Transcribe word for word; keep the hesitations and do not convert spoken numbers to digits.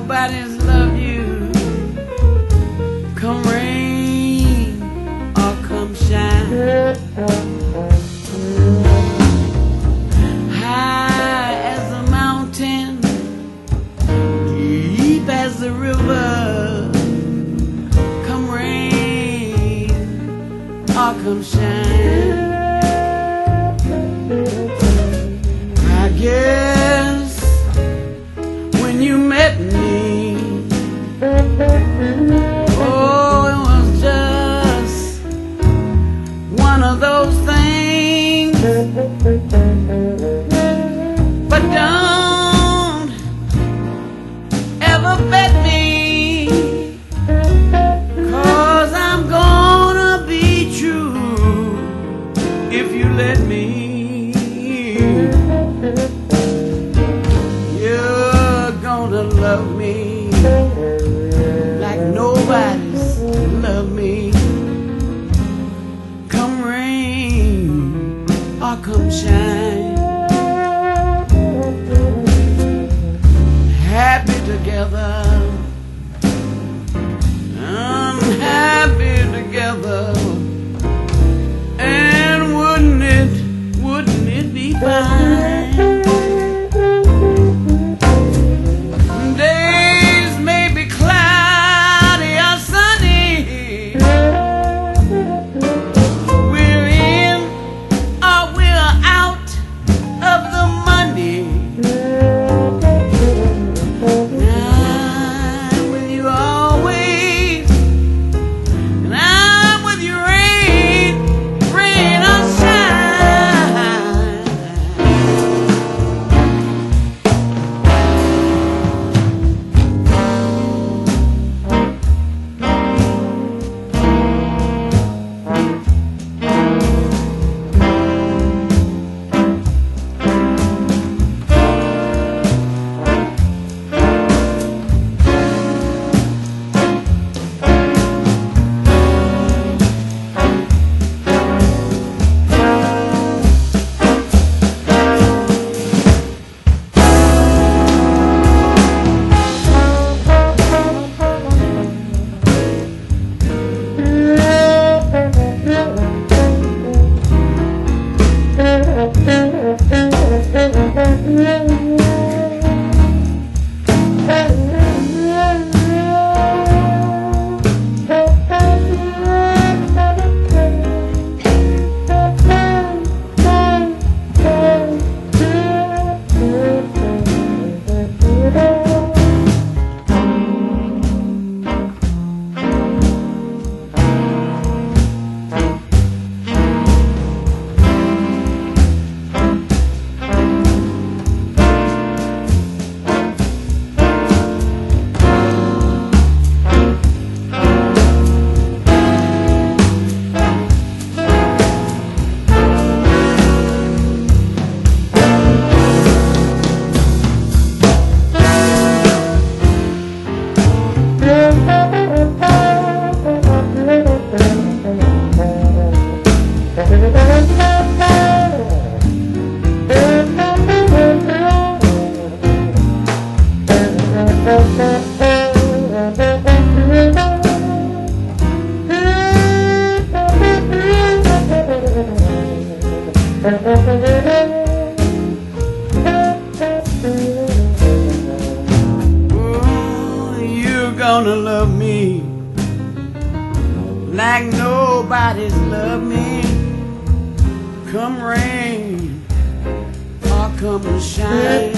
nobody's loved you. Come rain or come shine, high as the mountain, deep as the river. Come rain or come shine. I guess when you met me, oh, it was just one of those things. But don't ever bet me, 'cause I'm gonna be true if you let me. You're gonna love me like nobody's loved me. Come rain or come shine, happy together, unhappy together. And wouldn't it, wouldn't it be fine? Oh, you're gonna love me like nobody's loved me. Come rain or come shine.